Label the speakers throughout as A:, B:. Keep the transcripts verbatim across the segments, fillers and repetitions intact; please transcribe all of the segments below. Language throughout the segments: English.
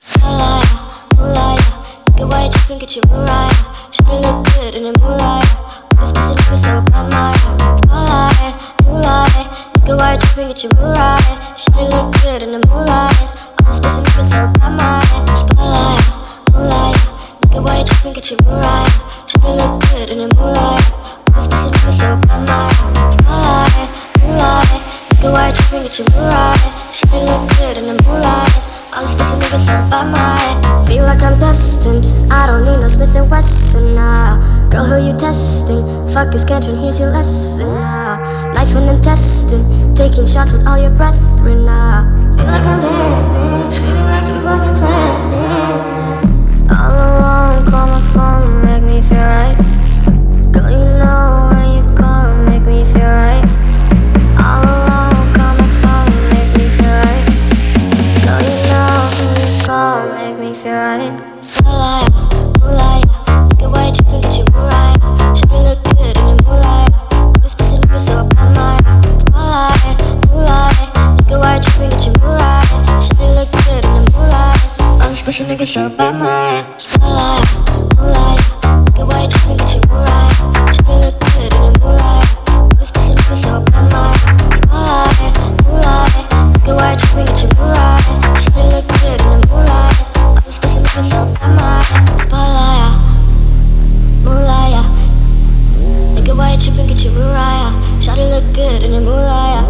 A: Spotlight, moonlight, nigga, why you tripping, get your Mariah. Shawty look good in the moonlight. All this pussy nigga so bad, my spotlight, moonlight, nigga, why you tripping, get your Mariah. Shawty look good in the moonlight. All this pussy nigga so bad, my spotlight, moonlight, nigga, why you tripping, get your Mariah. Shawty look good in the moonlight. All this pussy nigga so bad, my spotlight, moonlight, nigga, why you tripping, get your Mariah. Shawty look good in the moonlight. All this pussy niggas so by my feel like I'm destined. I don't need no Smith and Wesson now. Girl, who you testing? Fuck is Scantron, here's your lesson now. Knife and intestine, taking shots with all your brethren now. Feel like I'm dead, feeling like you fucking planned me. All alone, call my phone, make me feel right. Girl, you know when you call, make me feel right. All alone, call my phone, make me feel right. Girl, you know make me feel right. Spotlight, moonlight, nigga, why you tripping, get your Mariah. Shawty look good in the moonlight. All this pussy nigga so bad, my spotlight, moonlight, nigga, why you tripping, get your Mariah. Shawty look good in the moonlight. All this pussy nigga so bad, my spotlight, moonlight, nigga, why you tripping, get your Mariah. Shawty look good in the moonlight. All this pussy nigga so bad, my spotlight, moonlight, nigga, why you tripping, get your Mariah. Shawty look good in the moonlight. So am I spotlight, moonlight, nigga, why you tripping, get your Mariah. Shawty look good in the moonlight.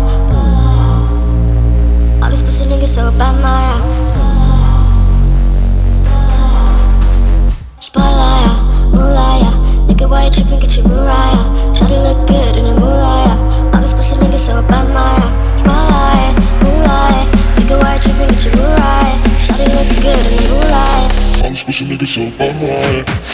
A: All these pussy niggas so bad, my spotlight, moonlight, nigga, why you tripping, get your Mariah. Shawty look good in the moonlight. All these pussy niggas so bad, my spotlight, moonlight, nigga, why you tripping, get your Mariah. Shawty look good in the moonlight.
B: All these pussy niggas so bad, my